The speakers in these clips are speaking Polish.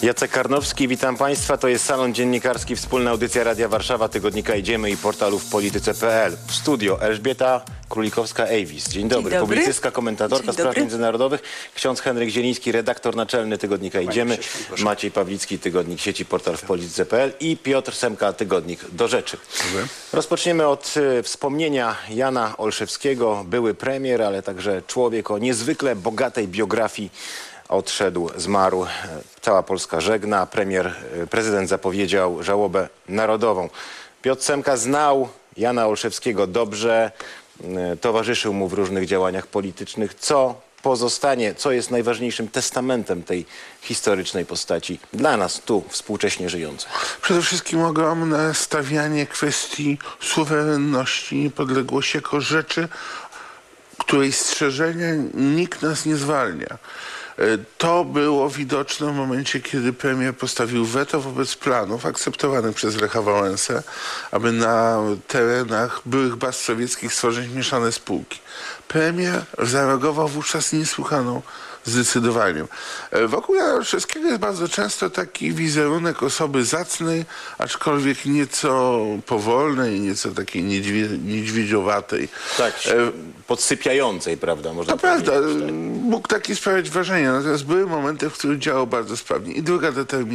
Jacek Karnowski, witam Państwa. To jest Salon Dziennikarski, wspólna audycja Radia Warszawa, tygodnika Idziemy i portalu wpolityce.pl. W studio Elżbieta Królikowska-Ejwis. Dzień dobry. Publicystka, komentatorka spraw międzynarodowych. Ksiądz Henryk Zieliński, redaktor naczelny tygodnika Idziemy. Maciej Pawlicki, tygodnik sieci portal wpolityce.pl i Piotr Semka, tygodnik Do Rzeczy. Rozpoczniemy od wspomnienia Jana Olszewskiego, były premier, ale także człowiek o niezwykle bogatej biografii. Odszedł, zmarł. Cała Polska żegna. Prezydent zapowiedział żałobę narodową. Piotr Semka znał Jana Olszewskiego dobrze, towarzyszył mu w różnych działaniach politycznych. Co pozostanie, co jest najważniejszym testamentem tej historycznej postaci dla nas tu, współcześnie żyjących? Przede wszystkim ogromne stawianie kwestii suwerenności, niepodległości jako rzeczy, której strzeżenia nikt nas nie zwalnia. To było widoczne w momencie, kiedy premier postawił weto wobec planów akceptowanych przez Lecha Wałęsę, aby na terenach byłych baz sowieckich stworzyć mieszane spółki. Premier zareagował wówczas niesłychaną zdecydowaniem. Wokół Jana Olszewskiego jest bardzo często taki wizerunek osoby zacnej, aczkolwiek nieco powolnej, nieco takiej niedźwiedziowatej. Tak, podsypiającej, prawda? Można to prawda, tak. mógł taki sprawiać wrażenie, natomiast były momenty, w których działał bardzo sprawnie. I druga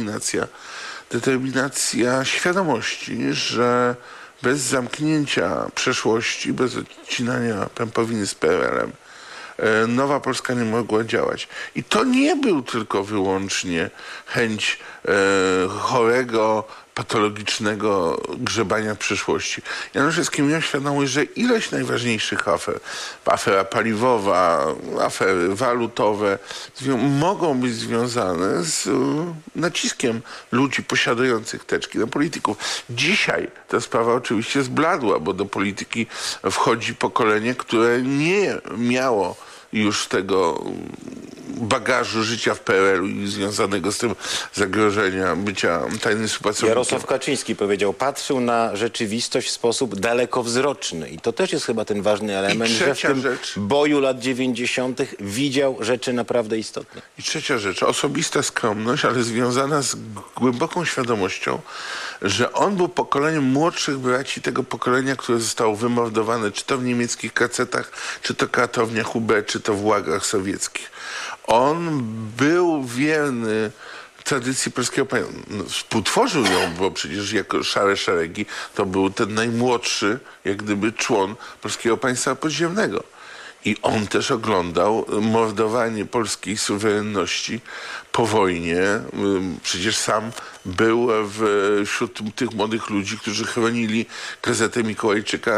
determinacja świadomości, że bez zamknięcia przeszłości, bez odcinania pępowiny z PRL-em, nowa Polska nie mogła działać. I to nie był tylko wyłącznie chęć chorego, patologicznego grzebania w przeszłości. Jan Olszewski miał świadomość, że ileś najważniejszych afer, afera paliwowa, afery walutowe, mogą być związane z naciskiem ludzi posiadających teczki na polityków. Dzisiaj ta sprawa oczywiście zbladła, bo do polityki wchodzi pokolenie, które nie miało już tego bagażu życia w PRL-u i związanego z tym zagrożenia bycia tajnym współpracownikiem. Jarosław Kaczyński powiedział, patrzył na rzeczywistość w sposób dalekowzroczny. I to też jest chyba ten ważny element, że w tym boju lat 90. widział rzeczy naprawdę istotne. I trzecia rzecz, osobista skromność, ale związana z głęboką świadomością, że on był pokoleniem młodszych braci tego pokolenia, które zostało wymordowane, czy to w niemieckich kacetach, czy to katowniach UB, czy to w łagach sowieckich. On był wierny tradycji polskiego państwa. Współtworzył ją, bo przecież jako Szare Szeregi to był ten najmłodszy, jak gdyby, człon polskiego państwa podziemnego. I on też oglądał mordowanie polskiej suwerenności po wojnie. Przecież sam był wśród tych młodych ludzi, którzy chronili gazetę Mikołajczyka,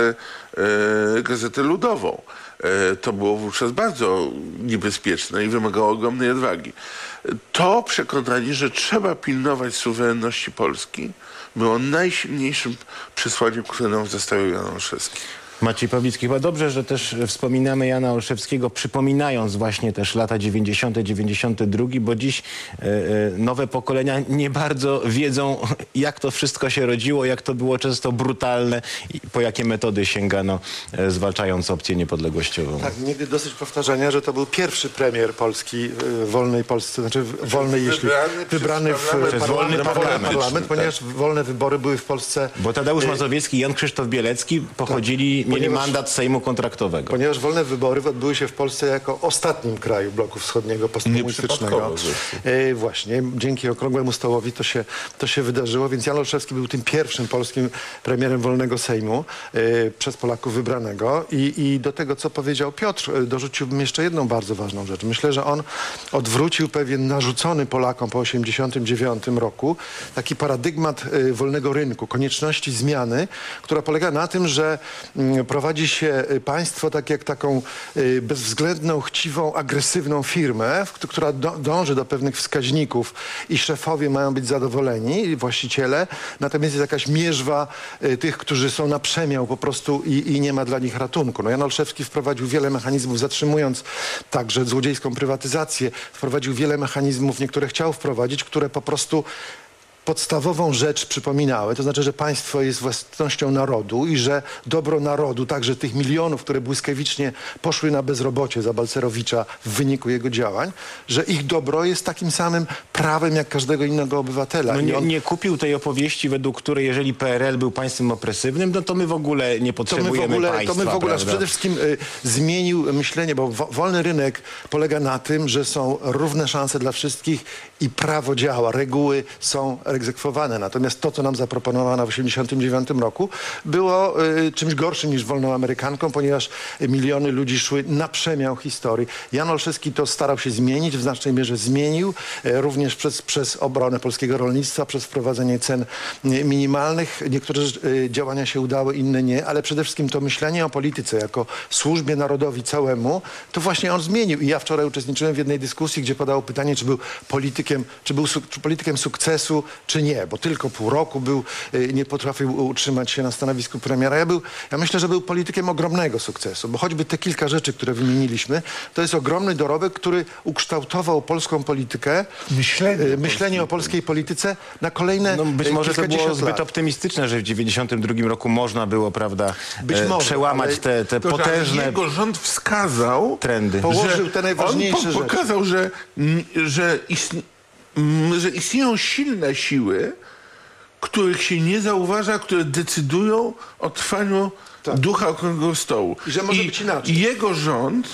gazetę ludową. To było wówczas bardzo niebezpieczne i wymagało ogromnej odwagi. To przekonanie, że trzeba pilnować suwerenności Polski, było najsilniejszym przesłaniem, które nam zostawił Jan Olszewski. Maciej Pawlicki, chyba dobrze, że też wspominamy Jana Olszewskiego, przypominając właśnie też lata 90., 92, bo dziś nowe pokolenia nie bardzo wiedzą, jak to wszystko się rodziło, jak to było często brutalne i po jakie metody sięgano, zwalczając opcję niepodległościową. Tak, nigdy dosyć powtarzania, że to był pierwszy premier Polski w wolnej Polsce, znaczy wolnej, jeśli wybrany przez wolny parlament, ponieważ wolne wybory były w Polsce. Bo Tadeusz Mazowiecki i Jan Krzysztof Bielecki pochodzili, mieli mandat Sejmu kontraktowego. Ponieważ wolne wybory odbyły się w Polsce jako ostatnim kraju bloku wschodniego postkomunistycznego. Właśnie, dzięki okrągłemu stołowi to się wydarzyło, więc Jan Olszewski był tym pierwszym polskim premierem wolnego Sejmu, przez Polaków wybranego. I do tego, co powiedział Piotr, dorzuciłbym jeszcze jedną bardzo ważną rzecz. Myślę, że on odwrócił pewien narzucony Polakom po 1989 roku taki paradygmat wolnego rynku, konieczności zmiany, która polega na tym, że prowadzi się państwo tak jak taką bezwzględną, chciwą, agresywną firmę, która dąży do pewnych wskaźników i szefowie mają być zadowoleni, właściciele, natomiast jest jakaś mierzwa tych, którzy są na przemiał po prostu i nie ma dla nich ratunku. No, Jan Olszewski wprowadził wiele mechanizmów, zatrzymując także złodziejską prywatyzację, wprowadził wiele mechanizmów, niektóre chciał wprowadzić, które po prostu podstawową rzecz przypominały, to znaczy, że państwo jest własnością narodu i że dobro narodu, także tych milionów, które błyskawicznie poszły na bezrobocie za Balcerowicza w wyniku jego działań, że ich dobro jest takim samym prawem jak każdego innego obywatela. No I nie kupił tej opowieści, według której jeżeli PRL był państwem opresywnym, no to my w ogóle nie potrzebujemy państwa. To my w ogóle prawda? przede wszystkim zmienił myślenie, bo wolny rynek polega na tym, że są równe szanse dla wszystkich i prawo działa, reguły są egzekwowane. Natomiast to, co nam zaproponowano w 1989 roku, było czymś gorszym niż wolną amerykanką, ponieważ miliony ludzi szły na przemiał historii. Jan Olszewski to starał się zmienić, w znacznej mierze zmienił, również przez obronę polskiego rolnictwa, przez wprowadzenie cen minimalnych. Niektóre działania się udały, inne nie, ale przede wszystkim to myślenie o polityce jako służbie narodowi całemu, to właśnie on zmienił. I ja wczoraj uczestniczyłem w jednej dyskusji, gdzie padało pytanie, czy był politykiem sukcesu, czy nie, bo tylko pół roku był, nie potrafił utrzymać się na stanowisku premiera. Ja myślę, że był politykiem ogromnego sukcesu, bo choćby te kilka rzeczy, które wymieniliśmy, to jest ogromny dorobek, który ukształtował polską politykę, myślenie o polskiej polityce na kolejne No być może to było kilkadziesiąt zbyt lat. optymistyczne, że w 1992 roku można było, prawda, Być może, przełamać ale te To, że potężne jego rząd wskazał, trendy. Położył te najważniejsze on rzeczy. pokazał, że istnieją silne siły, których się nie zauważa, które decydują o trwaniu ducha okrągłego stołu. I że może być inaczej. I jego rząd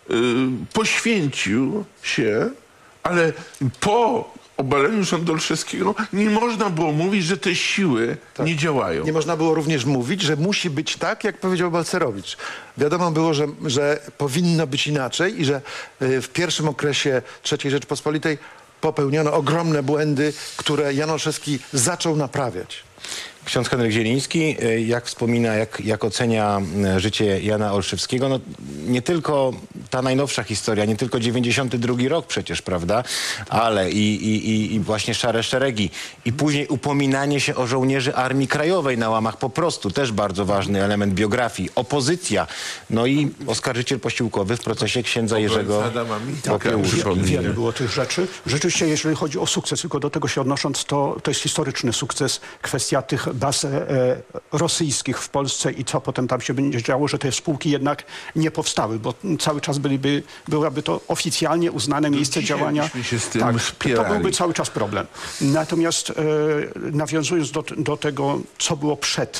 poświęcił się, ale po obaleniu rządu Olszewskiego nie można było mówić, że te siły nie działają. Nie można było również mówić, że musi być tak, jak powiedział Balcerowicz. Wiadomo było, że powinno być inaczej i że w pierwszym okresie III Rzeczpospolitej popełniono ogromne błędy, które Jan Olszewski zaczął naprawiać. Ksiądz Henryk Zieliński, jak wspomina, jak ocenia życie Jana Olszewskiego, no nie tylko ta najnowsza historia, nie tylko 92 rok przecież, prawda, ale i właśnie Szare Szeregi i później upominanie się o żołnierzy Armii Krajowej na łamach po prostu, też bardzo ważny element biografii, opozycja, no i oskarżyciel posiłkowy w procesie księdza Jerzego Popiełuszki. Wiele było tych rzeczy. Rzeczywiście, jeżeli chodzi o sukces, tylko do tego się odnosząc, to jest historyczny sukces, kwestia tych baz rosyjskich w Polsce i co potem tam się będzie działo, że te spółki jednak nie powstały, bo cały czas byłaby to oficjalnie uznane miejsce działania. Się z tym Tak, to spierali. byłby cały czas problem. Natomiast nawiązując do tego, co było przed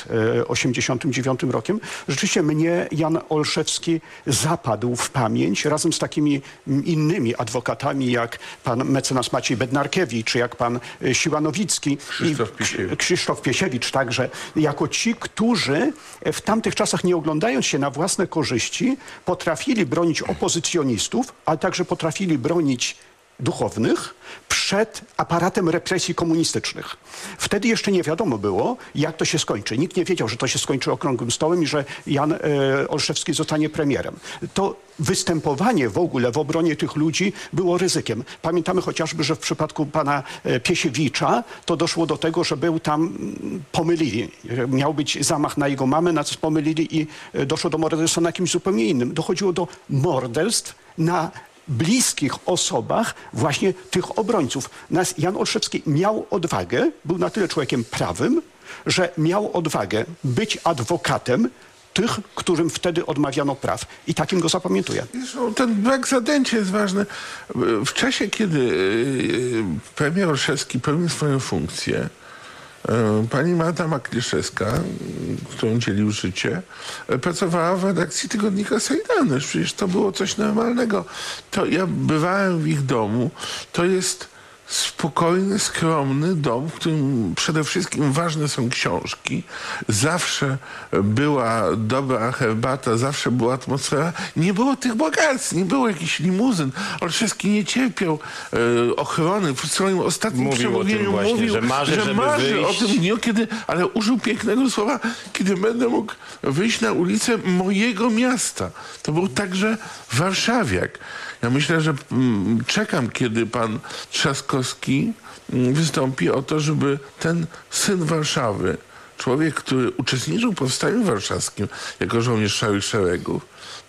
89 rokiem, rzeczywiście mnie Jan Olszewski zapadł w pamięć razem z takimi innymi adwokatami, jak pan mecenas Maciej Bednarkiewicz, czy jak pan Siła-Nowicki i Krzysztof Piesiewicz, także jako ci, którzy w tamtych czasach, nie oglądając się na własne korzyści, potrafili bronić opozycjonistów, ale także potrafili bronić duchownych przed aparatem represji komunistycznych. Wtedy jeszcze nie wiadomo było, jak to się skończy. Nikt nie wiedział, że to się skończy okrągłym stołem i że Jan Olszewski zostanie premierem. To występowanie w ogóle w obronie tych ludzi było ryzykiem. Pamiętamy chociażby, że w przypadku pana Piesiewicza to doszło do tego, że był tam, pomylili. Miał być zamach na jego mamę, na co pomylili i doszło do morderstwa na kimś zupełnie innym. Dochodziło do morderstw na bliskich osobach właśnie tych obrońców. Jan Olszewski miał odwagę, był na tyle człowiekiem prawym, że miał odwagę być adwokatem tych, którym wtedy odmawiano praw. I takim go zapamiętuję. Zresztą ten brak zadęcia jest ważny. W czasie, kiedy premier Olszewski pełnił swoją funkcję, pani Marta Makliszewska, którą dzielił życie, pracowała w redakcji tygodnika Solidarność. Przecież to było coś normalnego. To ja bywałem w ich domu. To jest spokojny, skromny dom, w którym przede wszystkim ważne są książki. Zawsze była dobra herbata, zawsze była atmosfera. Nie było tych bogactw, nie było jakichś limuzyn. Olszewski nie cierpiał ochrony. W swoim ostatnim przemówieniu mówił, że marzy o tym dniu, ale użył pięknego słowa, kiedy będę mógł wyjść na ulicę mojego miasta. To był także warszawiak. Ja myślę, że czekam, kiedy pan Trzaskowski wystąpi o to, żeby ten syn Warszawy, człowiek, który uczestniczył w powstaniu warszawskim jako żołnierz Szarych Szeregów,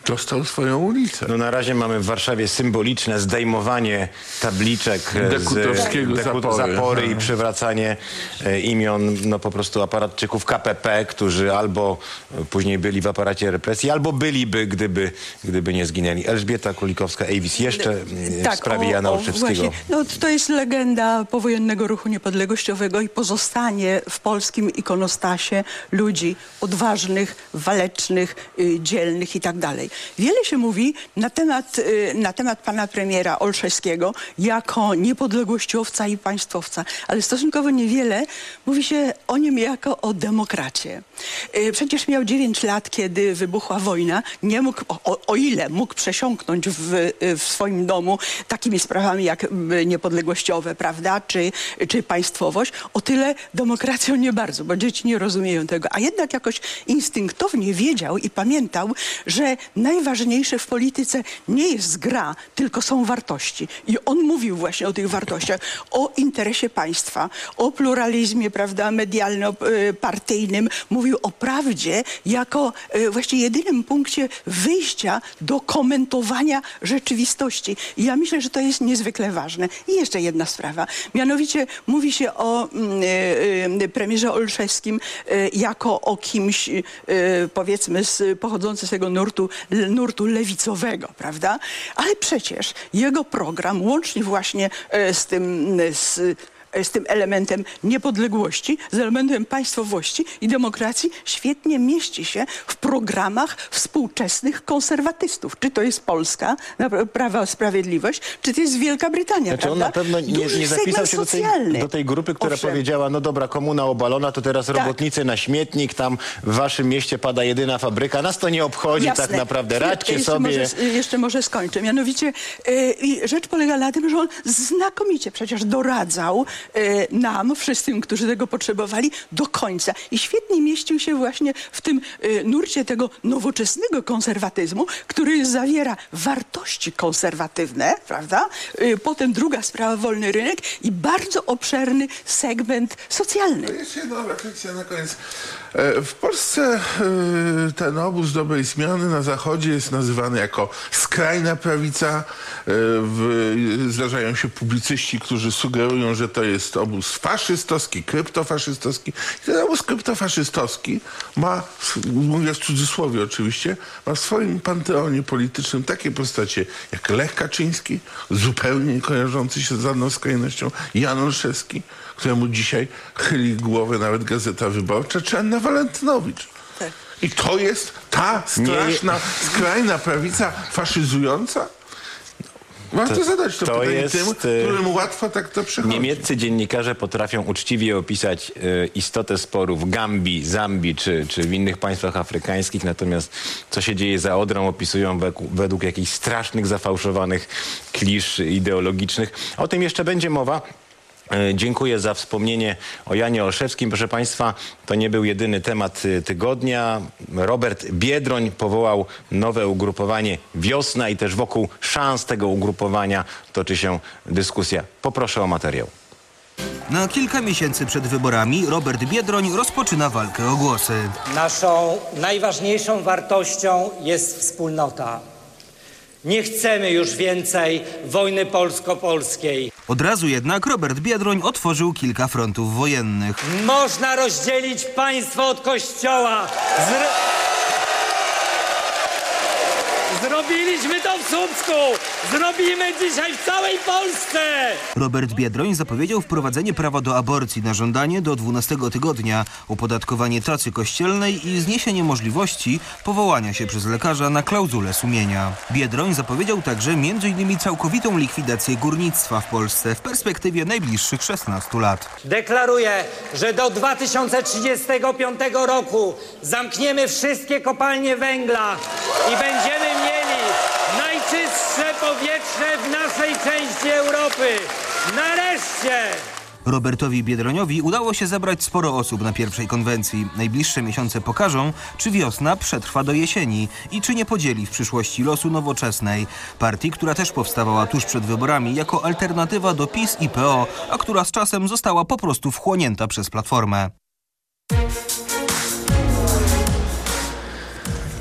dostał swoją ulicę. No na razie mamy w Warszawie symboliczne zdejmowanie tabliczek Dekutowskiego zapory i przywracanie imion no po prostu aparatczyków KPP, którzy albo później byli w aparacie represji, albo byliby, gdyby nie zginęli. Elżbieta Królikowska-Avis jeszcze w sprawie Jana Olszewskiego. Właśnie. No, to jest legenda powojennego ruchu niepodległościowego i pozostanie w polskim ikonostasie ludzi odważnych, walecznych, dzielnych i tak dalej. Wiele się mówi na temat pana premiera Olszewskiego jako niepodległościowca i państwowca, ale stosunkowo niewiele mówi się o nim jako o demokracie. Przecież miał 9 lat, kiedy wybuchła wojna. Nie mógł, o ile mógł przesiąknąć w swoim domu takimi sprawami jak niepodległościowe, prawda, czy państwowość, o tyle demokracją nie bardzo, bo dzieci nie rozumieją tego. A jednak jakoś instynktownie wiedział i pamiętał, że najważniejsze w polityce nie jest gra, tylko są wartości. I on mówił właśnie o tych wartościach, o interesie państwa, o pluralizmie, prawda, medialno-partyjnym. Mówił o prawdzie jako właśnie jedynym punkcie wyjścia do komentowania rzeczywistości. I ja myślę, że to jest niezwykle ważne. I jeszcze jedna sprawa. Mianowicie mówi się o premierze Olszewskim jako o kimś, powiedzmy, pochodzący z tego nurtu lewicowego, prawda? Ale przecież jego program, łącznie właśnie z tym elementem niepodległości, z elementem państwowości i demokracji, świetnie mieści się w programach współczesnych konserwatystów. Czy to jest Polska, Prawo i Sprawiedliwość, czy to jest Wielka Brytania, znaczy prawda? on na pewno nie zapisał się do tej grupy, która powiedziała, no dobra, komuna obalona, to teraz robotnicy na śmietnik, tam w waszym mieście pada jedyna fabryka, nas to nie obchodzi. Jasne. Tak naprawdę, radźcie sobie. Jeszcze może skończę. Mianowicie rzecz polega na tym, że on znakomicie przecież doradzał nam, wszystkim, którzy tego potrzebowali, do końca. I świetnie mieścił się właśnie w tym nurcie tego nowoczesnego konserwatyzmu, który zawiera wartości konserwatywne, prawda? Potem druga sprawa, wolny rynek i bardzo obszerny segment socjalny. Jeszcze jedna refleksja na koniec. W Polsce ten obóz dobrej zmiany na Zachodzie jest nazywany jako skrajna prawica. Zdarzają się publicyści, którzy sugerują, że to jest obóz faszystowski, kryptofaszystowski. I ten obóz kryptofaszystowski ma, mówię w cudzysłowie oczywiście, ma w swoim panteonie politycznym takie postacie jak Lech Kaczyński, zupełnie nie kojarzący się z żadną skrajnością, Jan Olszewski, któremu dzisiaj chyli głowę nawet Gazeta Wyborcza, czy Anna Walentynowicz. Tak. I to jest ta straszna, skrajna prawica faszyzująca? Warto zadać to pytanie tym, którym łatwo tak to przechodzi. Niemieccy dziennikarze potrafią uczciwie opisać istotę sporu w Gambii, Zambii czy w innych państwach afrykańskich, natomiast co się dzieje za Odrą opisują według jakichś strasznych, zafałszowanych klisz ideologicznych. O tym jeszcze będzie mowa. Dziękuję za wspomnienie o Janie Olszewskim. Proszę Państwa, to nie był jedyny temat tygodnia. Robert Biedroń powołał nowe ugrupowanie Wiosna i też wokół szans tego ugrupowania toczy się dyskusja. Poproszę o materiał. Na kilka miesięcy przed wyborami Robert Biedroń rozpoczyna walkę o głosy. Naszą najważniejszą wartością jest wspólnota. Nie chcemy już więcej wojny polsko-polskiej. Od razu jednak Robert Biedroń otworzył kilka frontów wojennych. Można rozdzielić państwo od kościoła. Zrobiliśmy to w Słupsku! Zrobimy dzisiaj w całej Polsce! Robert Biedroń zapowiedział wprowadzenie prawa do aborcji na żądanie do 12 tygodnia, opodatkowanie tacy kościelnej i zniesienie możliwości powołania się przez lekarza na klauzulę sumienia. Biedroń zapowiedział także m.in. całkowitą likwidację górnictwa w Polsce w perspektywie najbliższych 16 lat. Deklaruję, że do 2035 roku zamkniemy wszystkie kopalnie węgla i będziemy mieli najczystsze powietrze w naszej części Europy. Nareszcie! Robertowi Biedroniowi udało się zebrać sporo osób na pierwszej konwencji. Najbliższe miesiące pokażą, czy Wiosna przetrwa do jesieni i czy nie podzieli w przyszłości losu Nowoczesnej. Partii, która też powstawała tuż przed wyborami jako alternatywa do PiS i PO, a która z czasem została po prostu wchłonięta przez Platformę.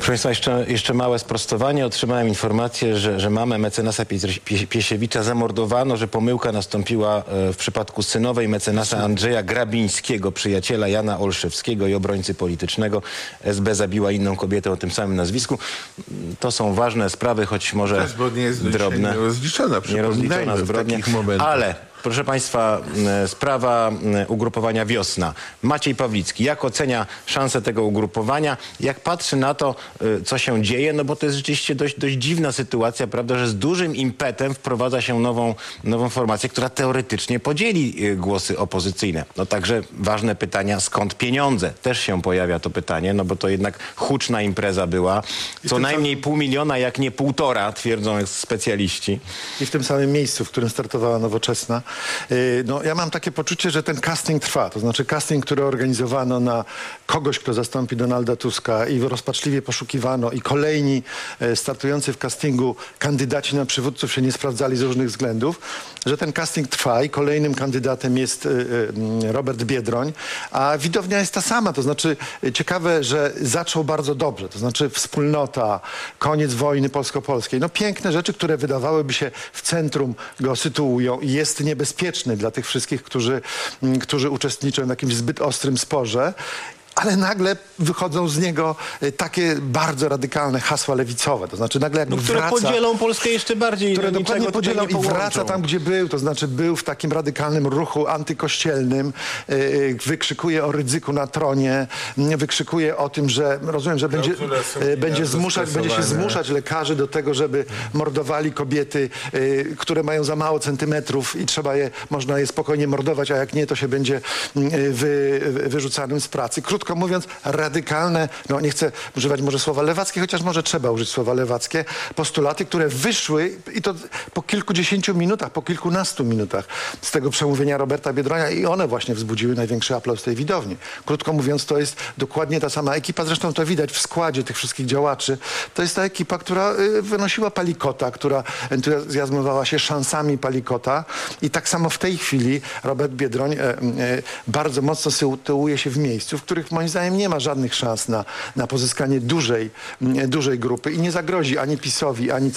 Proszę Państwa, jeszcze małe sprostowanie. Otrzymałem informację, że mamę mecenasa Piesiewicza zamordowano, że pomyłka nastąpiła w przypadku synowej mecenasa Andrzeja Grabińskiego, przyjaciela Jana Olszewskiego i obrońcy politycznego. SB zabiła inną kobietę o tym samym nazwisku. To są ważne sprawy, choć może drobne. Nierozliczona zbrodnia. Ale proszę Państwa, sprawa ugrupowania Wiosna. Maciej Pawlicki, jak ocenia szansę tego ugrupowania? Jak patrzy na to, co się dzieje? No bo to jest rzeczywiście dość dziwna sytuacja, prawda, że z dużym impetem wprowadza się nową formację, która teoretycznie podzieli głosy opozycyjne. No także ważne pytania, skąd pieniądze? Też się pojawia to pytanie, no bo to jednak huczna impreza była. Co najmniej 500 000, jak nie 1,5, twierdzą specjaliści. I w tym samym miejscu, w którym startowała Nowoczesna. No, ja mam takie poczucie, że ten casting trwa. To znaczy casting, który organizowano na kogoś, kto zastąpi Donalda Tuska i rozpaczliwie poszukiwano i kolejni startujący w castingu kandydaci na przywódców się nie sprawdzali z różnych względów, że ten casting trwa i kolejnym kandydatem jest Robert Biedroń, a widownia jest ta sama. To znaczy ciekawe, że zaczął bardzo dobrze. To znaczy wspólnota, koniec wojny polsko-polskiej. No piękne rzeczy, które wydawałyby się w centrum go sytuują i jest niebezpieczny dla tych wszystkich, którzy uczestniczą w jakimś zbyt ostrym sporze. Ale nagle wychodzą z niego takie bardzo radykalne hasła lewicowe. To znaczy nagle jakby które wraca, podzielą Polskę jeszcze bardziej. które dokładnie podzielą i połączą. wraca tam, gdzie był. To znaczy był w takim radykalnym ruchu antykościelnym. Wykrzykuje o Rydzyku na tronie. Wykrzykuje o tym, że rozumiem, że będzie się zmuszać lekarzy do tego, żeby mordowali kobiety, które mają za mało centymetrów i można je spokojnie mordować, a jak nie, to się będzie wyrzucanym z pracy. Krótko mówiąc, radykalne, no nie chcę używać może słowa lewackie, chociaż może trzeba użyć słowa lewackie, postulaty, które wyszły i to po kilkudziesięciu minutach, po kilkunastu minutach z tego przemówienia Roberta Biedronia i one właśnie wzbudziły największy aplauz tej widowni. Krótko mówiąc, to jest dokładnie ta sama ekipa, zresztą to widać w składzie tych wszystkich działaczy. To jest ta ekipa, która wynosiła Palikota, która entuzjazmowała się szansami Palikota i tak samo w tej chwili Robert Biedroń bardzo mocno sytuuje się w miejscu, w których moim zdaniem nie ma żadnych szans na pozyskanie dużej grupy i nie zagrozi ani PiS-owi, ani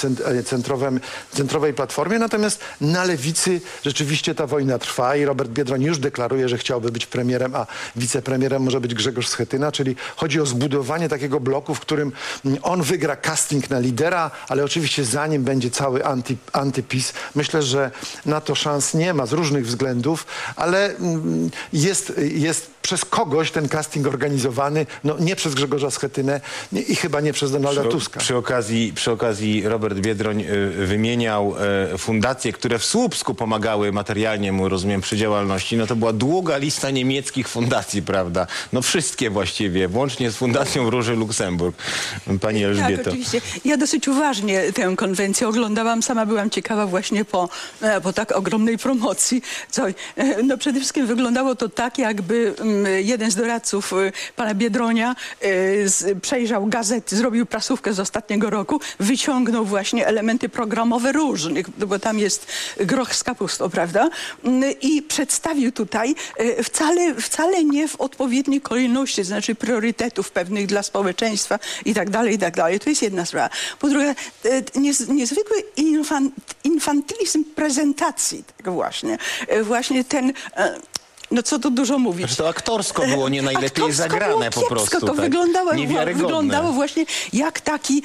centrowej Platformie. Natomiast na lewicy rzeczywiście ta wojna trwa i Robert Biedroń już deklaruje, że chciałby być premierem, a wicepremierem może być Grzegorz Schetyna, czyli chodzi o zbudowanie takiego bloku, w którym on wygra casting na lidera, ale oczywiście za nim będzie cały antyPiS. Myślę, że na to szans nie ma z różnych względów, ale jest przez kogoś ten casting organizowany, no nie przez Grzegorza Schetynę i chyba nie przez Donalda Tuska. Przy okazji Robert Biedroń wymieniał fundacje, które w Słupsku pomagały materialnie mu, rozumiem, przy działalności. No to była długa lista niemieckich fundacji, prawda? No wszystkie właściwie, włącznie z Fundacją Róży Luksemburg. Pani Elżbieto. Tak, oczywiście. Ja dosyć uważnie tę konwencję oglądałam. Sama byłam ciekawa właśnie po tak ogromnej promocji. No przede wszystkim wyglądało to tak, jakby jeden z doradców pana Biedronia przejrzał gazety, zrobił prasówkę z ostatniego roku, wyciągnął właśnie elementy programowe różnych, bo tam jest groch z kapustą, prawda? I przedstawił tutaj wcale nie w odpowiedniej kolejności, to znaczy priorytetów pewnych dla społeczeństwa i tak dalej, i tak dalej. To jest jedna sprawa. Po drugie, niezwykły infantylizm prezentacji tego właśnie. Właśnie ten... No co tu dużo mówić. Że to aktorsko było nie najlepiej zagrane po prostu. To tak. wyglądało właśnie jak taki,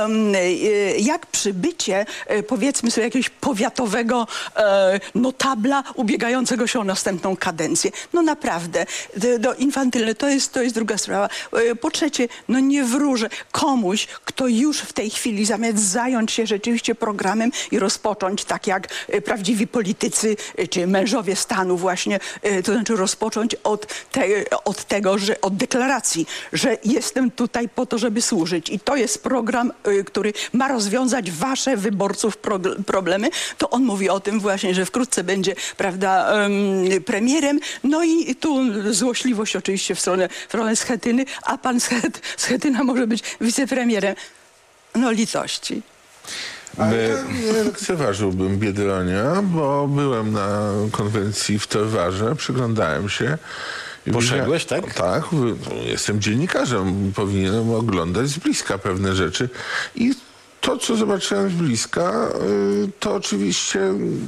jak przybycie, powiedzmy sobie, jakiegoś powiatowego notabla ubiegającego się o następną kadencję. No naprawdę, infantylne, to jest druga sprawa. Po trzecie, no nie wróżę komuś, kto już w tej chwili zamiast zająć się rzeczywiście programem i rozpocząć, tak jak prawdziwi politycy, czy mężowie stanu właśnie, to znaczy rozpocząć od tego, że od deklaracji, że jestem tutaj po to, żeby służyć i to jest program, który ma rozwiązać wasze wyborców problemy, to on mówi o tym właśnie, że wkrótce będzie, prawda, premierem. No i tu złośliwość oczywiście w stronę Schetyny, a pan Schetyna może być wicepremierem. No litości. Ale nie lekceważyłbym Biedronia, bo byłem na konwencji w Torwarze, przyglądałem się Poszedłeś, tak? Tak, jestem dziennikarzem, powinienem oglądać z bliska pewne rzeczy. I to, co zobaczyłem z bliska, to oczywiście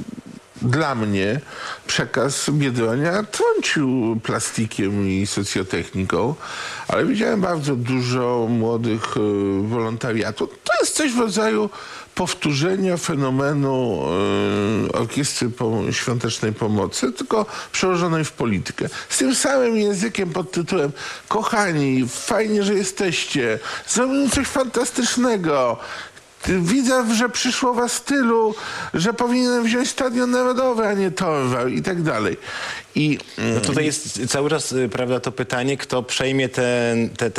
dla mnie przekaz Biedronia trącił plastikiem i socjotechniką, ale widziałem bardzo dużo młodych wolontariatów. To jest coś w rodzaju powtórzenia fenomenu Orkiestry Świątecznej Pomocy, tylko przełożonej w politykę. Z tym samym językiem pod tytułem: kochani, fajnie, że jesteście, zrobimy coś fantastycznego. Widzę, że przyszło was tylu, że powinienem wziąć Stadion Narodowy, a nie Torwar i tak dalej. No tutaj jest cały czas, prawda, to pytanie, kto przejmie te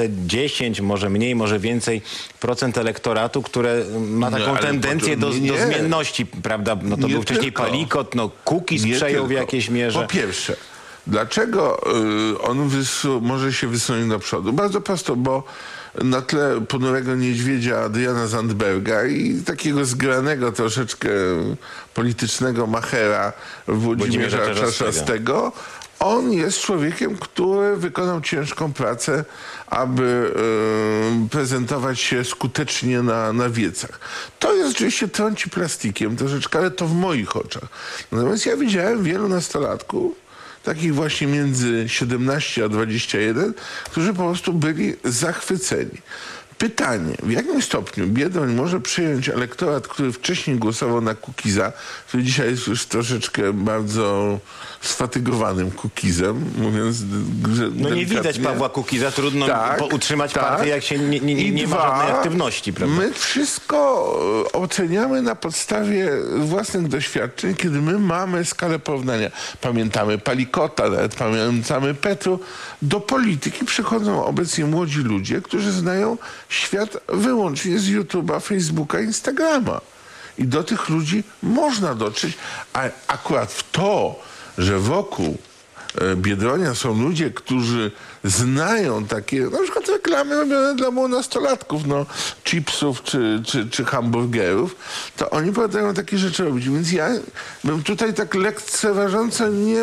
10, może mniej, może więcej procent elektoratu, które ma taką tendencję do zmienności, prawda? No to był wcześniej Palikot, no Kukiz przejął w jakiejś mierze. Po pierwsze, dlaczego on może się wysunąć do przodu? Bardzo prosto, bo na tle ponurego niedźwiedzia Adriana Zandberga i takiego zgranego troszeczkę politycznego machera Włodzimierza Czarzastego, on jest człowiekiem, który wykonał ciężką pracę, aby prezentować się skutecznie na wiecach. To jest oczywiście trąci plastikiem troszeczkę, ale to w moich oczach. Natomiast ja widziałem wielu nastolatków, takich właśnie między 17 a 21, którzy po prostu byli zachwyceni. Pytanie, w jakim stopniu Biedroń może przyjąć elektorat, który wcześniej głosował na Kukiza, który dzisiaj jest już troszeczkę bardzo sfatygowanym Kukizem, mówiąc no nie widać Pawła Kukiza, trudno utrzymać partię, jak się nie ma żadnej aktywności, prawda? My wszystko oceniamy na podstawie własnych doświadczeń, kiedy my mamy skalę porównania. Pamiętamy Palikota, nawet pamiętamy Petru. Do polityki przychodzą obecnie młodzi ludzie, którzy znają świat wyłącznie z YouTube'a, Facebooka, Instagrama. I do tych ludzi można dotrzeć, a akurat w to, że wokół Biedronia są ludzie, którzy znają takie, na przykład reklamy robione dla nastolatków, no, chipsów czy hamburgerów, to oni potrafią takie rzeczy robić. Więc ja bym tutaj tak lekceważąco nie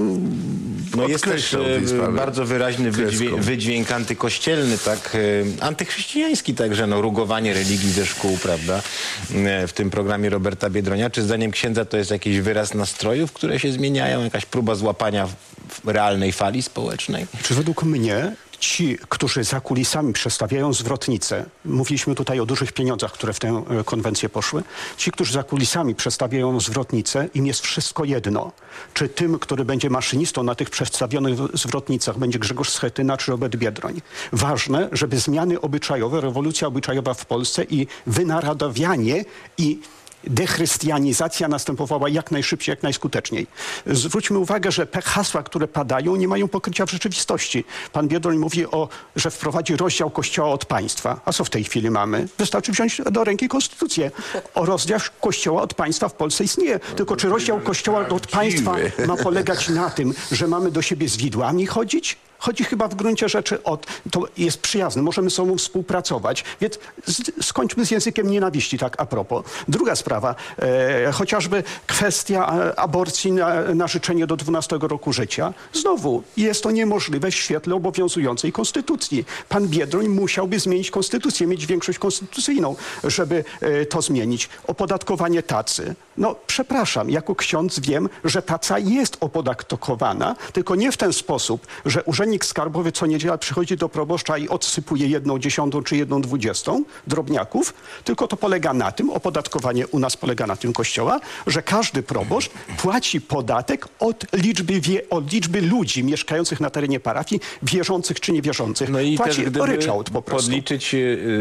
jest też bardzo wyraźny wydźwięk antykościelny, tak, antychrześcijański także, no, rugowanie religii ze szkół, prawda, w tym programie Roberta Biedronia. Czy zdaniem księdza to jest jakiś wyraz nastrojów, które się zmieniają, jakaś próba złapania realnej fali społecznej? Czy według mnie ci, którzy za kulisami przestawiają zwrotnice, mówiliśmy tutaj o dużych pieniądzach, które w tę konwencję poszły, ci, którzy za kulisami przestawiają zwrotnice, im jest wszystko jedno. Czy tym, który będzie maszynistą na tych przestawionych zwrotnicach, będzie Grzegorz Schetyna czy Robert Biedroń. Ważne, żeby zmiany obyczajowe, rewolucja obyczajowa w Polsce i wynaradawianie i dechrystianizacja następowała jak najszybciej, jak najskuteczniej. Zwróćmy uwagę, że hasła, które padają, nie mają pokrycia w rzeczywistości. Pan Biedroń mówi że wprowadzi rozdział Kościoła od państwa. A co w tej chwili mamy? Wystarczy wziąć do ręki konstytucję. Rozdział Kościoła od państwa w Polsce istnieje. Tylko czy rozdział Kościoła od państwa ma polegać na tym, że mamy do siebie z widłami chodzić? Chodzi chyba w gruncie rzeczy to jest przyjazne, możemy z sobą współpracować, więc skończmy z językiem nienawiści, tak a propos. Druga sprawa, chociażby kwestia aborcji na życzenie do 12 roku życia. Znowu, jest to niemożliwe w świetle obowiązującej konstytucji. Pan Biedroń musiałby zmienić konstytucję, mieć większość konstytucyjną, żeby to zmienić. Opodatkowanie tacy. No, przepraszam, jako ksiądz wiem, że taca jest opodatkowana, tylko nie w ten sposób, że urzędnik skarbowy co niedziela przychodzi do proboszcza i odsypuje 1/10 czy 1/20 drobniaków, tylko to polega na tym, opodatkowanie u nas polega na tym Kościoła, że każdy proboszcz płaci podatek od liczby ludzi mieszkających na terenie parafii, wierzących czy niewierzących. No i płaci też, ryczałt po prostu. Podliczyć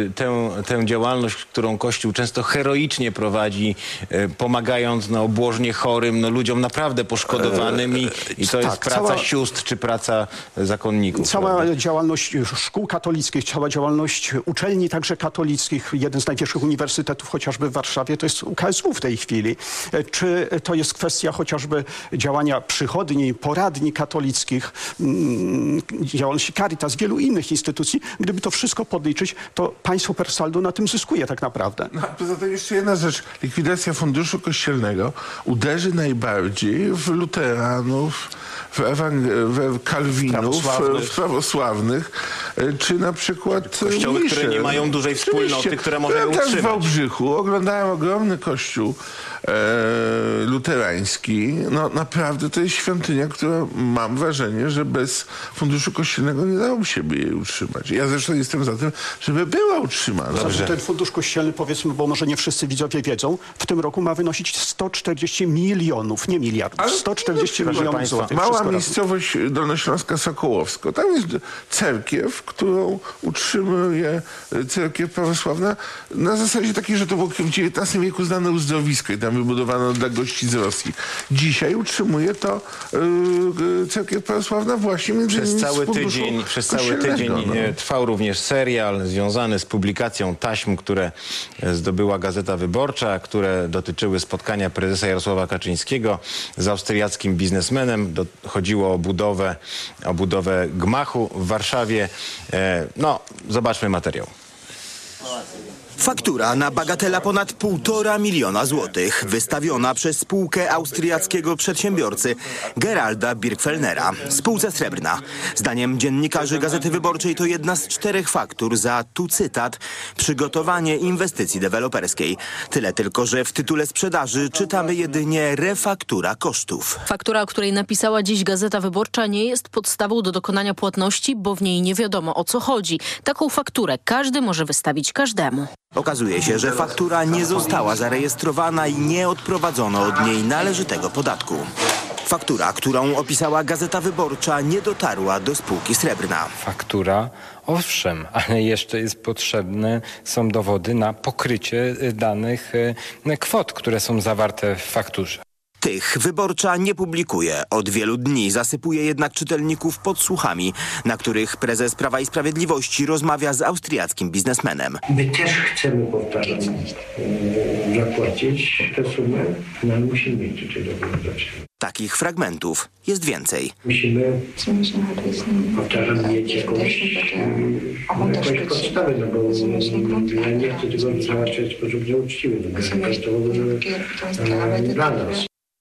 tę działalność, którą Kościół często heroicznie prowadzi, pomagając obłożnie chorym, ludziom naprawdę poszkodowanym i to jest praca sióstr czy praca zakonników. Cała działalność szkół katolickich, cała działalność uczelni także katolickich, jeden z największych uniwersytetów chociażby w Warszawie, to jest UKSW w tej chwili. Czy to jest kwestia chociażby działania przychodni, poradni katolickich, działalności Caritas, wielu innych instytucji. Gdyby to wszystko podliczyć, to państwo per saldo na tym zyskuje tak naprawdę. No, poza tym jeszcze jedna rzecz. Likwidacja funduszu kościelnego kościelnego uderzy najbardziej w luteranów, w kalwinów, w prawosławnych, czy na przykład kościoły, mniszy. które nie mają dużej wspólnoty, Oczywiście. które mogą Byłem utrzymać. w Wałbrzychu, oglądałem ogromny kościół luterański. No naprawdę to jest świątynia, która mam wrażenie, że bez funduszu kościelnego nie dałoby się jej utrzymać. Ja zresztą jestem za tym, żeby była utrzymana. Ten fundusz kościelny, powiedzmy, bo może nie wszyscy widzowie wiedzą, w tym roku ma wynosić 140 milionów, nie miliardów, 140 milionów państwa, złotych. Mała Wszystko razem. miejscowość Dolnośląska Sokołowsko. Tam jest cerkiew, którą utrzymuje cerkiew prawosławna na zasadzie takiej, że to było w XIX wieku znane uzdrowisko i tam wybudowano dla gości z Rosji. Dzisiaj utrzymuje to cerkiew prawosławna właśnie między innymi Przez cały tydzień trwał również serial związany z publikacją taśm, które zdobyła Gazeta Wyborcza, które dotyczyły spotkania prezesa Jarosława Kaczyńskiego z austriackim biznesmenem. Chodziło o budowę gmachu w Warszawie. No, zobaczmy materiał. Faktura na bagatela ponad 1,5 miliona złotych, wystawiona przez spółkę austriackiego przedsiębiorcy Geralda Birgfellnera, spółce Srebrna. Zdaniem dziennikarzy Gazety Wyborczej to jedna z 4 faktur za, tu cytat, przygotowanie inwestycji deweloperskiej. Tyle tylko, że w tytule sprzedaży czytamy jedynie refaktura kosztów. Faktura, o której napisała dziś Gazeta Wyborcza, nie jest podstawą do dokonania płatności, bo w niej nie wiadomo, o co chodzi. Taką fakturę każdy może wystawić każdemu. Okazuje się, że faktura nie została zarejestrowana i nie odprowadzono od niej należytego podatku. Faktura, którą opisała Gazeta Wyborcza, nie dotarła do spółki Srebrna. Faktura, owszem, ale jeszcze są dowody na pokrycie danych kwot, które są zawarte w fakturze. Tych Wyborcza nie publikuje. Od wielu dni zasypuje jednak czytelników podsłuchami, na których prezes Prawa i Sprawiedliwości rozmawia z austriackim biznesmenem. My też chcemy, powtarzam, zapłacić tę sumę, no ale musimy mieć tutaj dokumentacji. Takich fragmentów jest więcej. Musimy, powtarzam, mieć jakąś podstawę, no bo ja nie chcę tego załatwiać w sposób nieuczciwy, no to dla nas.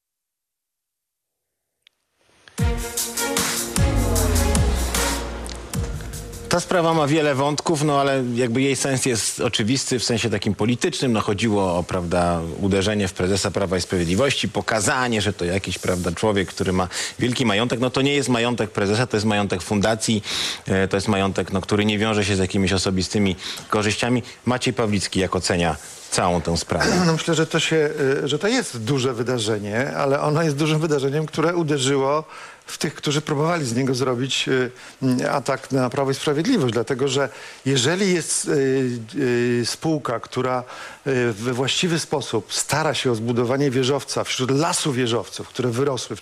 Ta sprawa ma wiele wątków, no ale jakby jej sens jest oczywisty w sensie takim politycznym. No chodziło o, prawda, uderzenie w prezesa Prawa i Sprawiedliwości, pokazanie, że to jakiś, prawda, człowiek, który ma wielki majątek. No to nie jest majątek prezesa, to jest majątek fundacji, to jest majątek, no, który nie wiąże się z jakimiś osobistymi korzyściami. Maciej Pawlicki jak ocenia całą tę sprawę? No myślę, że to jest duże wydarzenie, ale ono jest dużym wydarzeniem, które uderzyło w tych, którzy próbowali z niego zrobić atak na Prawo i Sprawiedliwość. Dlatego, że jeżeli jest spółka, która we właściwy sposób stara się o zbudowanie wieżowca wśród lasu wieżowców, które wyrosły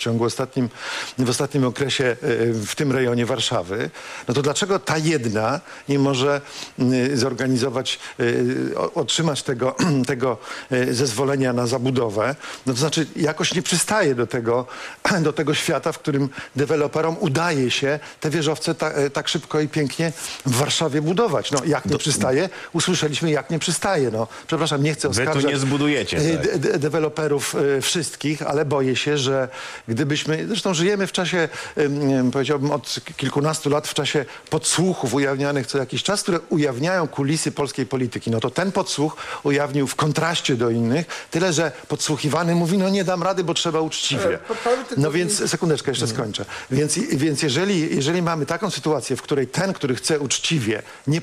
w ostatnim okresie w tym rejonie Warszawy, no to dlaczego ta jedna nie może zorganizować, otrzymać tego zezwolenia na zabudowę? No to znaczy jakoś nie przystaje do tego świata, w którym deweloperom udaje się te wieżowce tak szybko i pięknie w Warszawie budować. No jak nie przystaje? Usłyszeliśmy, jak nie przystaje. No przepraszam, nie chcę oskarżać. Wy tu nie zbudujecie, tak? Deweloperów wszystkich, ale boję się, że gdybyśmy, zresztą żyjemy w czasie, powiedziałbym od kilkunastu lat, w czasie podsłuchów ujawnianych co jakiś czas, które ujawniają kulisy polskiej polityki. No to ten podsłuch ujawnił w kontraście do innych, tyle że podsłuchiwany mówi, no nie dam rady, bo trzeba uczciwie. No więc, sekundeczkę, jeszcze skończę. Więc jeżeli mamy taką sytuację, w której ten, który chce uczciwie,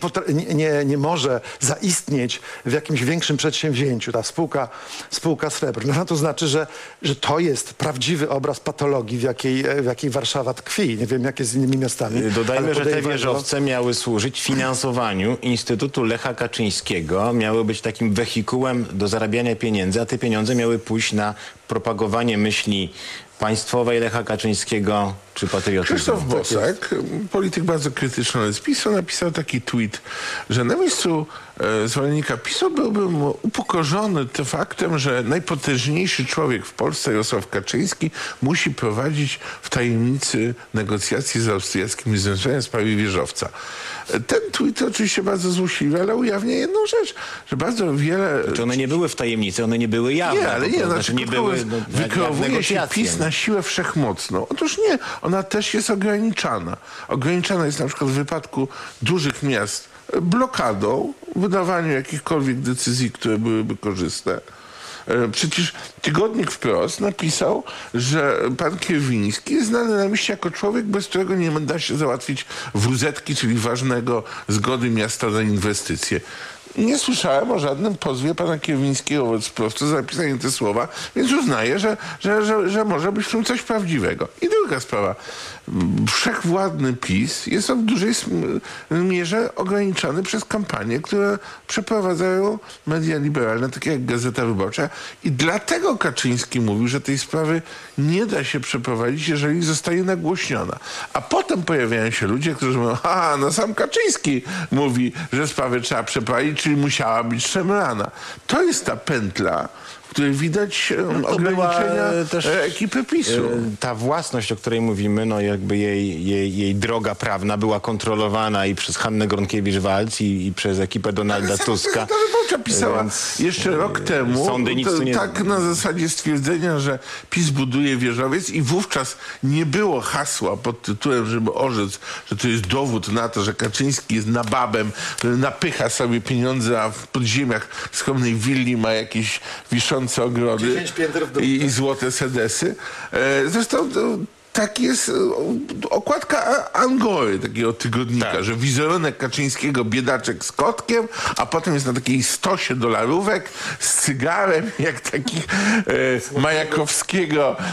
nie może zaistnieć w jakimś większym przedsięwzięciu, ta spółka Srebrna, no to znaczy, że to jest prawdziwy obraz patologii, w jakiej Warszawa tkwi. Nie wiem, jak jest z innymi miastami. Dodajmy, że te wieżowce miały służyć finansowaniu Instytutu Lecha Kaczyńskiego, miały być takim wehikułem do zarabiania pieniędzy, a te pieniądze miały pójść na propagowanie myśli państwowej Lecha Kaczyńskiego czy patriotyzmu? Krzysztof Bosak, polityk bardzo krytyczny z PiS-u, napisał taki tweet, że na miejscu zwolennika PiS-u byłbym upokorzony tym faktem, że najpotężniejszy człowiek w Polsce, Jarosław Kaczyński, musi prowadzić w tajemnicy negocjacje z austriackim związkiem w sprawie wieżowca. Ten tweet oczywiście bardzo złośliwy, ale ujawnia jedną rzecz, że bardzo wiele... Znaczy one nie były w tajemnicy, one nie były jawne. Nie, ale nie, znaczy nie były wykreowuje się PiS na siłę wszechmocną. Otóż nie, ona też jest ograniczana. Ograniczana jest na przykład w wypadku dużych miast blokadą, wydawaniu jakichkolwiek decyzji, które byłyby korzystne. Przecież tygodnik Wprost napisał, że pan Kierwiński jest znany na mieście jako człowiek, bez którego nie da się załatwić WZ-ki, czyli ważnego zgody miasta na inwestycje. Nie słyszałem o żadnym pozwie pana Kierwińskiego wobec Wprostu za napisanie te słowa, więc uznaję, że może być w tym coś prawdziwego. I druga sprawa. Wszechwładny PiS jest w dużej mierze ograniczany przez kampanie, które przeprowadzają media liberalne, takie jak Gazeta Wyborcza. I dlatego Kaczyński mówił, że tej sprawy nie da się przeprowadzić, jeżeli zostaje nagłośniona. A potem pojawiają się ludzie, którzy mówią, no sam Kaczyński mówi, że sprawę trzeba przeprowadzić, czyli musiała być szemrana. To jest ta pętla, w której widać ograniczenia też ekipy PiS-u. Ta własność, o której mówimy, no jakby jej droga prawna była kontrolowana i przez Hannę Gronkiewicz-Waltz i przez ekipę Donalda Tuska. Gazeta Wyborcza pisała jeszcze rok temu, sądy nic tu nie... tak na zasadzie stwierdzenia, że PiS buduje wieżowiec i wówczas nie było hasła pod tytułem, żeby orzec, że to jest dowód na to, że Kaczyński jest nababem, napycha sobie pieniądze, a w podziemiach skromnej willi ma jakieś wiszące ogrody i złote sedesy. Zresztą tak jest okładka Angory, takiego tygodnika, tak, że wizerunek Kaczyńskiego, biedaczek z kotkiem, a potem jest na takiej stosie dolarówek z cygarem, jak takich Majakowskiego,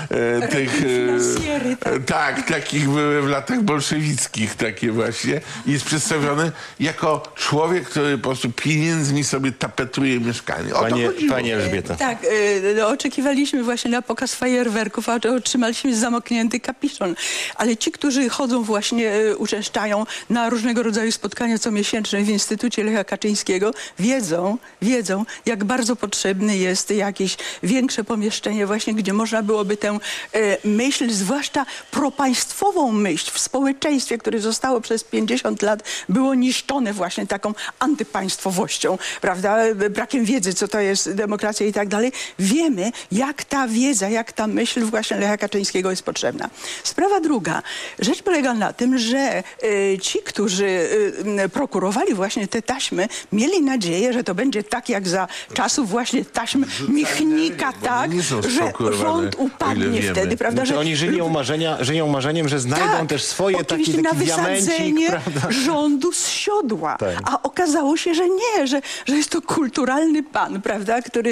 takich były w latach bolszewickich, takie właśnie. I jest przedstawiony jako człowiek, który po prostu pieniędzmi sobie tapetuje mieszkanie. O to chodziło. Pani Elżbieta. Tak, oczekiwaliśmy właśnie na pokaz fajerwerków, a otrzymaliśmy zamknięty kapiszon. Ale ci, którzy chodzą właśnie, uczęszczają na różnego rodzaju spotkania comiesięczne w Instytucie Lecha Kaczyńskiego, wiedzą, jak bardzo potrzebne jest jakieś większe pomieszczenie właśnie, gdzie można byłoby tę myśl, zwłaszcza propaństwową myśl w społeczeństwie, które zostało przez 50 lat, było niszczone właśnie taką antypaństwowością, prawda, brakiem wiedzy, co to jest demokracja i tak dalej. Wiemy, jak ta wiedza, jak ta myśl właśnie Lecha Kaczyńskiego jest potrzebna. Sprawa druga. Rzecz polega na tym, że ci, którzy prokurowali właśnie te taśmy, mieli nadzieję, że to będzie tak jak za czasów właśnie taśm Michnika, tak, że rząd upadnie wtedy, prawda? Znaczy, oni żyją marzeniem, że znajdą też swoje taki diamencik, prawda? Rządu z siodła. Tak. A okazało się, że nie, że jest to kulturalny pan, prawda, który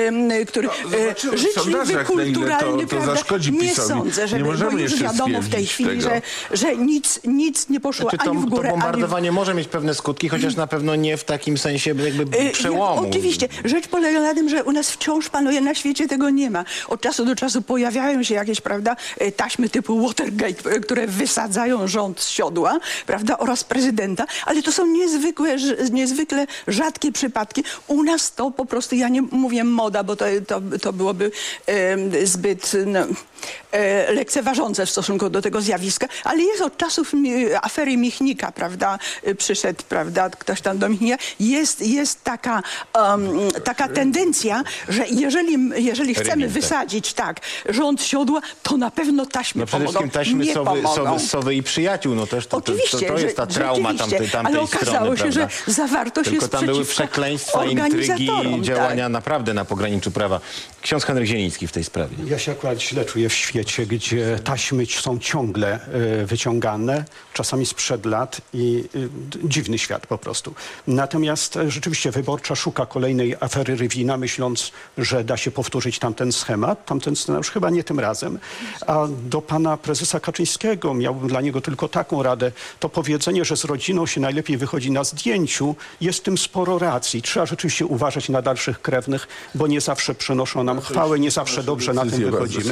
życzliwy, kulturalny, to prawda? zaszkodzi Nie PiS-owi. sądzę, że nie możemy już wiadomo w tej chwili, że nic nie poszło znaczy, ani w górę, to bombardowanie może mieć pewne skutki, chociaż na pewno nie w takim sensie jakby przełomu. Oczywiście. Rzecz polega na tym, że u nas wciąż panuje, na świecie tego nie ma. Od czasu do czasu pojawiają się jakieś, prawda, taśmy typu Watergate, które wysadzają rząd z siodła, prawda, oraz prezydenta, ale to są niezwykle rzadkie przypadki. U nas to po prostu, ja nie mówię moda, bo to byłoby zbyt lekceważące w stosunku do tego zjawiska, ale jest od czasów afery Michnika, prawda, przyszedł, prawda, ktoś tam do Michnika, jest taka tendencja, że jeżeli chcemy wysadzić rząd siodła, to na pewno taśmy przede wszystkim taśmy sowy i przyjaciół, no też to jest ta trauma tamtej strony, ale okazało się, że zawartość tylko jest tam były przeciwko przekleństwa, intrygi i działania naprawdę na pograniczu prawa. Ksiądz Henryk Zieliński w tej sprawie. Ja się akurat źle czuję w świecie, gdzie taśmy są ciągle wyciągane, czasami sprzed lat i dziwny świat po prostu. Natomiast rzeczywiście Wyborcza szuka kolejnej afery Rywina, myśląc, że da się powtórzyć tamten schemat, tamten scenariusz, chyba nie tym razem. A do pana prezesa Kaczyńskiego miałbym dla niego tylko taką radę. To powiedzenie, że z rodziną się najlepiej wychodzi na zdjęciu, jest w tym sporo racji. Trzeba rzeczywiście uważać na dalszych krewnych, bo nie zawsze przynoszą nam chwałę, nie zawsze dobrze na tym wychodzimy. Ja wiem,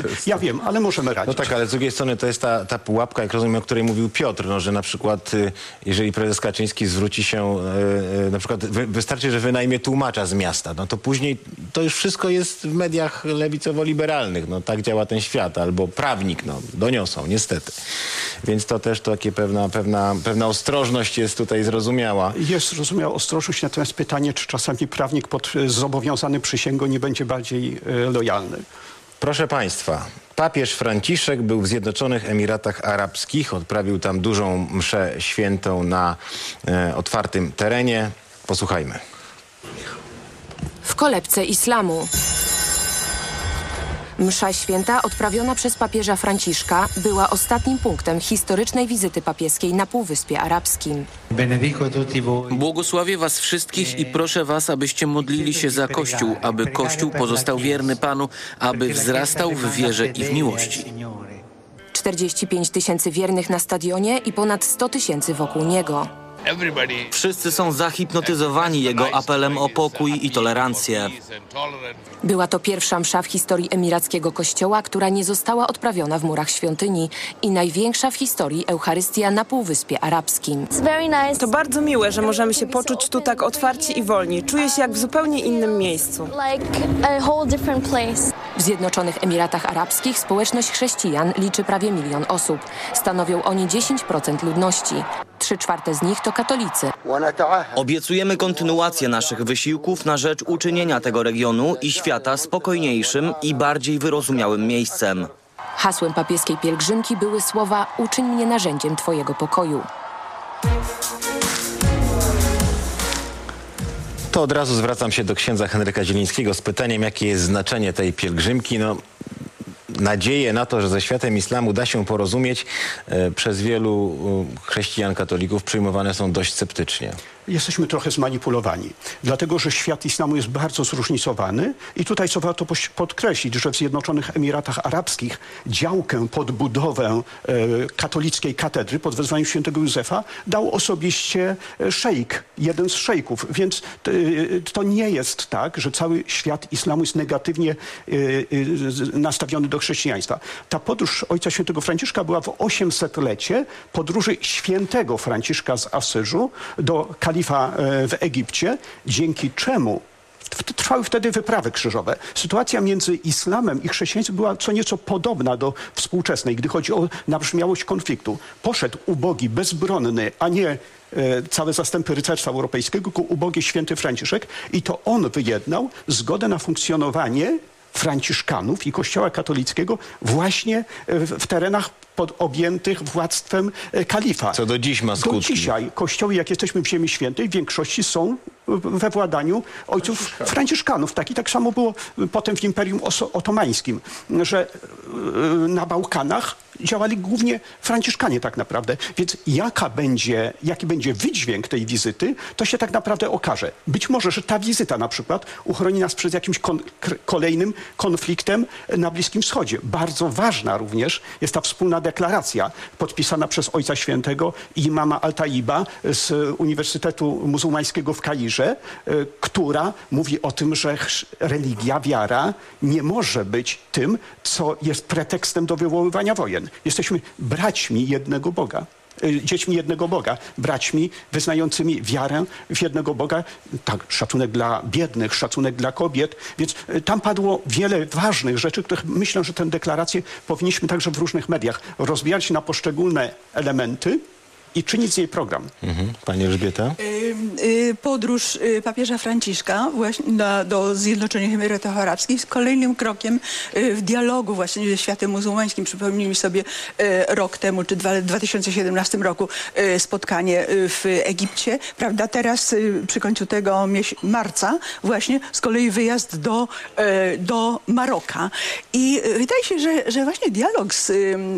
wiem, ale możemy radzić. No tak, ale z drugiej strony to jest ta pułapka, jak rozumiem, o której mówił Piotr, no, że na przykład jeżeli prezes Kaczyński zwróci się, na przykład wystarczy, że wynajmie tłumacza z miasta, no to później to już wszystko jest w mediach lewicowo-liberalnych. No tak działa ten świat. Albo prawnik, no doniosą, niestety. Więc to też takie pewna ostrożność jest tutaj zrozumiała. Jest zrozumiała ostrożność, natomiast pytanie, czy czasami prawnik zobowiązany przysięgą nie będzie bardziej lojalny. Proszę Państwa, papież Franciszek był w Zjednoczonych Emiratach Arabskich, odprawił tam dużą mszę świętą na otwartym terenie. Posłuchajmy. W kolebce islamu. Msza święta odprawiona przez papieża Franciszka była ostatnim punktem historycznej wizyty papieskiej na Półwyspie Arabskim. Błogosławię was wszystkich i proszę was, abyście modlili się za Kościół, aby Kościół pozostał wierny Panu, aby wzrastał w wierze i w miłości. 45 000 wiernych na stadionie i ponad 100 000 wokół niego. Wszyscy są zahipnotyzowani jego apelem o pokój i tolerancję. Była to pierwsza msza w historii emirackiego kościoła, która nie została odprawiona w murach świątyni i największa w historii Eucharystia na Półwyspie Arabskim. To bardzo miłe, że możemy się poczuć tu tak otwarci i wolni. Czuję się jak w zupełnie innym miejscu. W Zjednoczonych Emiratach Arabskich społeczność chrześcijan liczy prawie 1 milion osób. Stanowią oni 10% ludności. 3/4 z nich to katolicy. Obiecujemy kontynuację naszych wysiłków na rzecz uczynienia tego regionu i świata spokojniejszym i bardziej wyrozumiałym miejscem. Hasłem papieskiej pielgrzymki były słowa „Uczyń mnie narzędziem Twojego pokoju”. To od razu zwracam się do księdza Henryka Zielińskiego z pytaniem, jakie jest znaczenie tej pielgrzymki. No, nadzieję na to, że ze światem islamu da się porozumieć, przez wielu chrześcijan, katolików przyjmowane są dość sceptycznie. Jesteśmy trochę zmanipulowani, dlatego że świat islamu jest bardzo zróżnicowany i tutaj co warto podkreślić, że w Zjednoczonych Emiratach Arabskich działkę pod budowę katolickiej katedry pod wezwaniem świętego Józefa dał osobiście szejk, jeden z szejków, więc to nie jest tak, że cały świat islamu jest negatywnie nastawiony do chrześcijaństwa. Ta podróż Ojca Świętego Franciszka była w 800-lecie podróży świętego Franciszka z Asyżu do kalifa w Egipcie, dzięki czemu trwały wtedy wyprawy krzyżowe. Sytuacja między islamem i chrześcijaństwem była co nieco podobna do współczesnej, gdy chodzi o nabrzmiałość konfliktu. Poszedł ubogi, bezbronny, a nie całe zastępy rycerstwa europejskiego, ku ubogi święty Franciszek i to on wyjednał zgodę na funkcjonowanie franciszkanów i kościoła katolickiego właśnie w terenach objętych władztwem kalifa. Co do dziś ma skutki. Do dzisiaj kościoły, jak jesteśmy w Ziemi Świętej, w większości są we władaniu ojców franciszkanów. Tak samo było potem w Imperium Otomańskim, że na Bałkanach działali głównie franciszkanie tak naprawdę. Więc jaki będzie wydźwięk tej wizyty, to się tak naprawdę okaże. Być może, że ta wizyta na przykład uchroni nas przed jakimś kolejnym konfliktem na Bliskim Wschodzie. Bardzo ważna również jest ta wspólna deklaracja podpisana przez Ojca Świętego i imama Al-Taiba z Uniwersytetu Muzułmańskiego w Kairze, która mówi o tym, że religia, wiara nie może być tym, co jest pretekstem do wywoływania wojen. Jesteśmy braćmi jednego Boga. Dziećmi jednego Boga, braćmi wyznającymi wiarę w jednego Boga, tak, szacunek dla biednych, szacunek dla kobiet, więc tam padło wiele ważnych rzeczy, których myślę, że tę deklarację powinniśmy także w różnych mediach rozbijać na poszczególne elementy i czynić z jej program. Pani Elżbieta? Podróż papieża Franciszka właśnie do Zjednoczonych Emiratów Arabskich jest kolejnym krokiem w dialogu właśnie ze światem muzułmańskim. Przypomnijmy sobie rok temu, czy w 2017 roku spotkanie w Egipcie, prawda? Teraz przy końcu tego marca właśnie z kolei wyjazd do Maroka. I wydaje się, że właśnie dialog z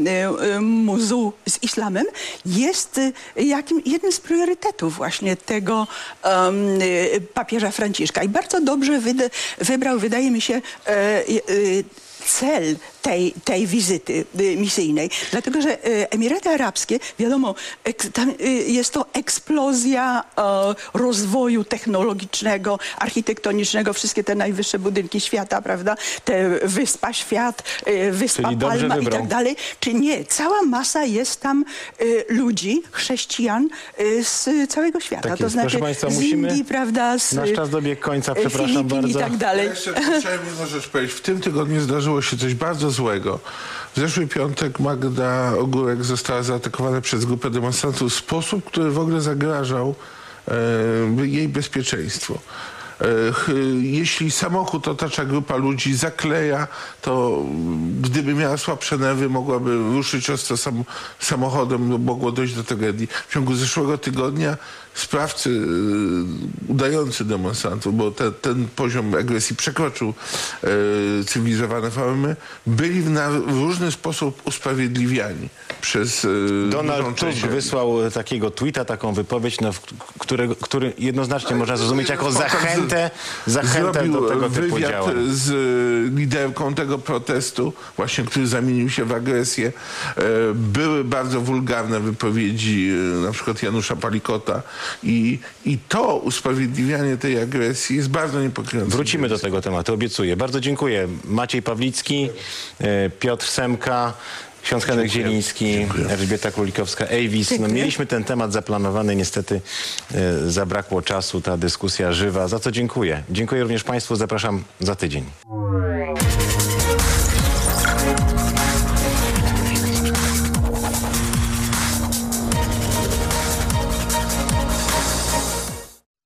islamem jest jednym z priorytetów właśnie tego papieża Franciszka. I bardzo dobrze wybrał, wydaje mi się, cel tej wizyty misyjnej. Dlatego, że Emiraty Arabskie, wiadomo, tam jest to eksplozja rozwoju technologicznego, architektonicznego, wszystkie te najwyższe budynki świata, prawda? Te Wyspa Świat, Wyspa Czyli dobrze Palma wybrał. i tak dalej. Czy nie? Cała masa jest tam ludzi, chrześcijan z całego świata. Tak to jest. znaczy Proszę państwa, z musimy... Indii, prawda? Nasz czas dobiegł końca, przepraszam Filipin bardzo. i tak dalej. Ja jeszcze chciałem jedną rzecz powiedzieć. W tym tygodniu zdarzyło się coś bardzo złego. W zeszły piątek Magda Ogórek została zaatakowana przez grupę demonstrantów w sposób, który w ogóle zagrażał jej bezpieczeństwu. Jeśli samochód otacza grupa ludzi, zakleja, to gdyby miała słabsze nerwy, mogłaby ruszyć ostro samochodem, mogło dojść do tragedii. W ciągu zeszłego tygodnia sprawcy udający demonstrantów, bo ten poziom agresji przekroczył cywilizowane formy, byli w różny sposób usprawiedliwiani przez Donald Tusk wysłał takiego tweeta, taką wypowiedź, no, który jednoznacznie można zrozumieć jako zachętę do tego typu wywiad działań. z liderką tego protestu, właśnie który zamienił się w agresję. Były bardzo wulgarne wypowiedzi na przykład Janusza Palikota i to usprawiedliwianie tej agresji jest bardzo niepokojące. Wrócimy do tego tematu, obiecuję. Bardzo dziękuję. Maciej Pawlicki, Piotr Semka, ksiądz Henryk Zieliński, Elżbieta Królikowska-Ejwis. No, mieliśmy ten temat zaplanowany, niestety zabrakło czasu, ta dyskusja żywa, za co dziękuję. Dziękuję również Państwu, zapraszam za tydzień.